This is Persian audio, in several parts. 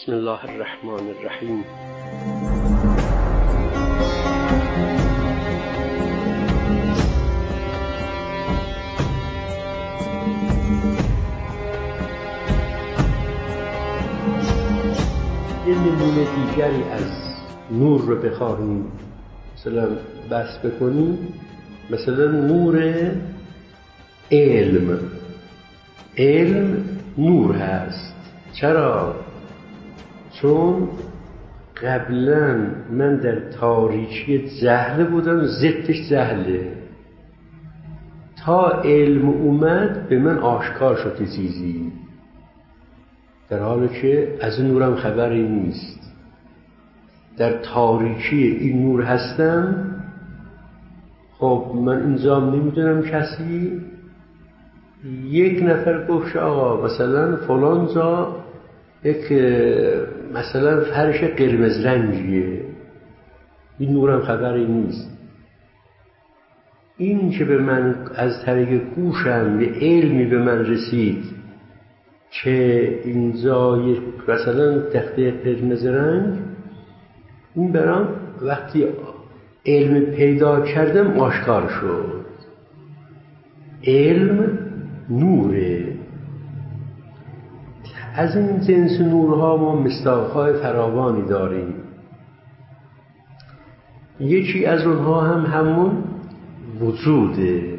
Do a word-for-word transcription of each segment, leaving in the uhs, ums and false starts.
بسم الله الرحمن الرحیم. یه نمونه دیگری از نور رو بخواهیم مثلا بحث بکنیم، مثلا نور علم. علم نور هست. چرا؟ چون قبلا من در تاریکی جهل بودم، ضدش جهله. تا علم اومد به من آشکار شد چیزی، در حالی که از این نورم خبری نیست. در تاریکی این نور هستم. خب من اینجا نمیدونم کسی، یک نفر گفت آقا مثلا فلان جا یک مثلا فرش قرمز رنگیه، این نورم خبری نیست. این که به من از طریق گوشم یه علمی به من رسید که اینجا یک مثلا تخته قرمز رنگ، این برام وقتی علم پیدا کردم آشکار شد. علم نوره. از این جنس نورها ما مصداق‌های فراوانی داریم. یکی از اونها هم همون وجوده.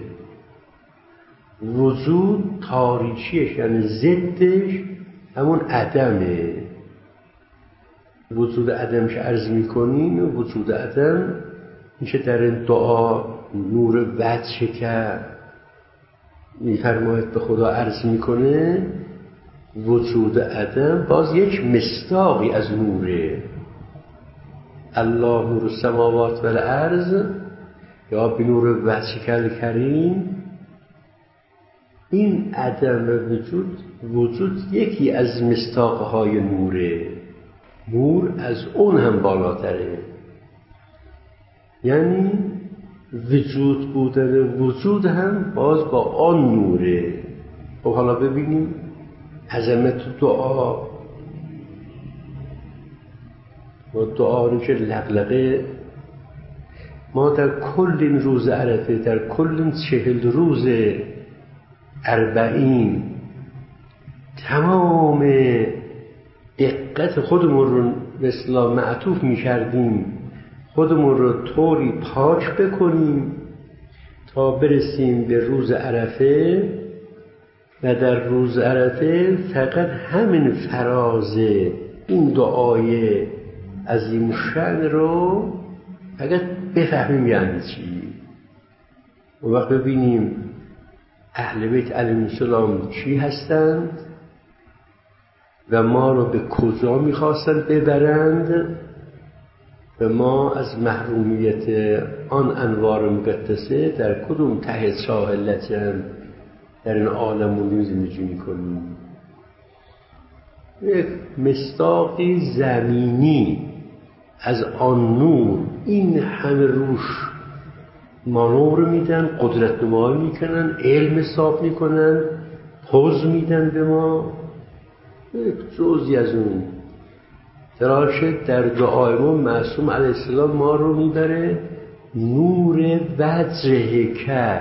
وجود تاریکیش یعنی ضدش همون عدمه. وجود عدم که عرض میکنیم، وجود عدم میشه در این دعا نور وجه که میفرماید به خدا عرض میکنه، وجود عدم باز یک مصداقی از نوره. الله نور السماوات و الارض یا به نور وجهک الکریم. این عدم وجود وجود یکی از مصداقهای نوره. نور از اون هم بالاتره، یعنی وجود بودن وجود هم باز با آن نوره. خب حالا ببینیم عظمت دعا. ما دعا رو که لغلقه ما در کل این روز عرفه، در کل این چهل روز اربعین تمام دقت خودمون رو به اصطلاح معطوف می کردیم، خودمون رو طوری پاک بکنیم تا برسیم به روز عرفه. و در روز عرفه فقط همین فراز این دعای عظیم شأن رو فقط بفهمیم یعنی چی. و وقت ببینیم اهل بیت علیهم السلام چی هستند و ما رو به کجا میخواستند ببرند و ما از محرومیت آن انوار مقدسه در کدوم ته چاه لجن در این عالم موندیم زندگی میکنیم. یک مصداقی زمینی از آن نور این همه روش مانور میدن، قدرت نمایی میکنن، علم حساب میکنن، پوز میدن به ما. یک جزئی از اون تراشه در دعای ما معصوم علیه السلام ما رو میبره نور وجهه که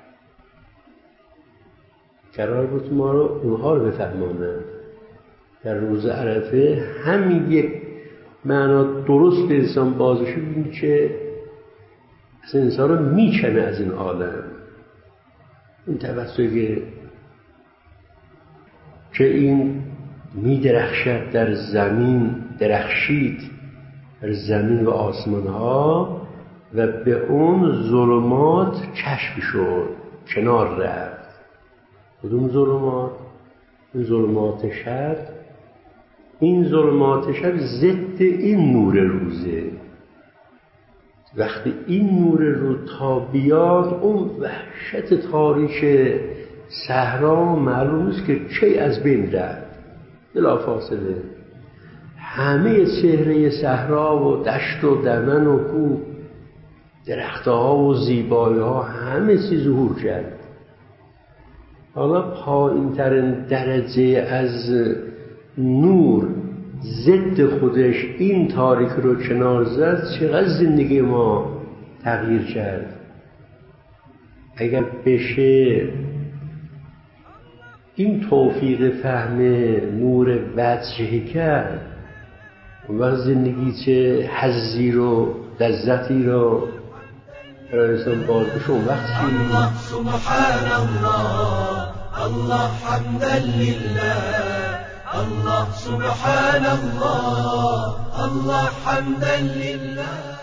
قرار بود ما رو اونها رو بفهمانن. در روز عرفه همین یک معنا درست به انسان بازشه ببینید که از انسان رو میکنه از این عالم. این توسطی که این میدرخشد در زمین، درخشید در زمین و آسمان ها و به اون ظلمات کشف شد، کنار رفت. کدوم ظلمات؟ این ظلمات شب. این ظلمات شب ضد این نور روزه. وقتی این نور روز تا بیاد، اون وحشت تاریک صحرا معلوم است که چی از بین رفت. بلا فاصله همه چهره صحرا و دشت و دمن و کوه، درختها و زیبایی ها همه چیز ظهور کرد. حالا پایین ترین درجه از نور ضد خودش این تاریک رو کنار زد، چقدر زندگی ما تغییر کرد. اگر بشه این توفیق فهم نور وجهی کرد، اون وقت زندگی چه حظی رو لذتی رو برای انسان باز بشه. اون وقت چی؟ الله سبحان الله، الله حمدا لله، الله سبحان الله، الله حمدا لله.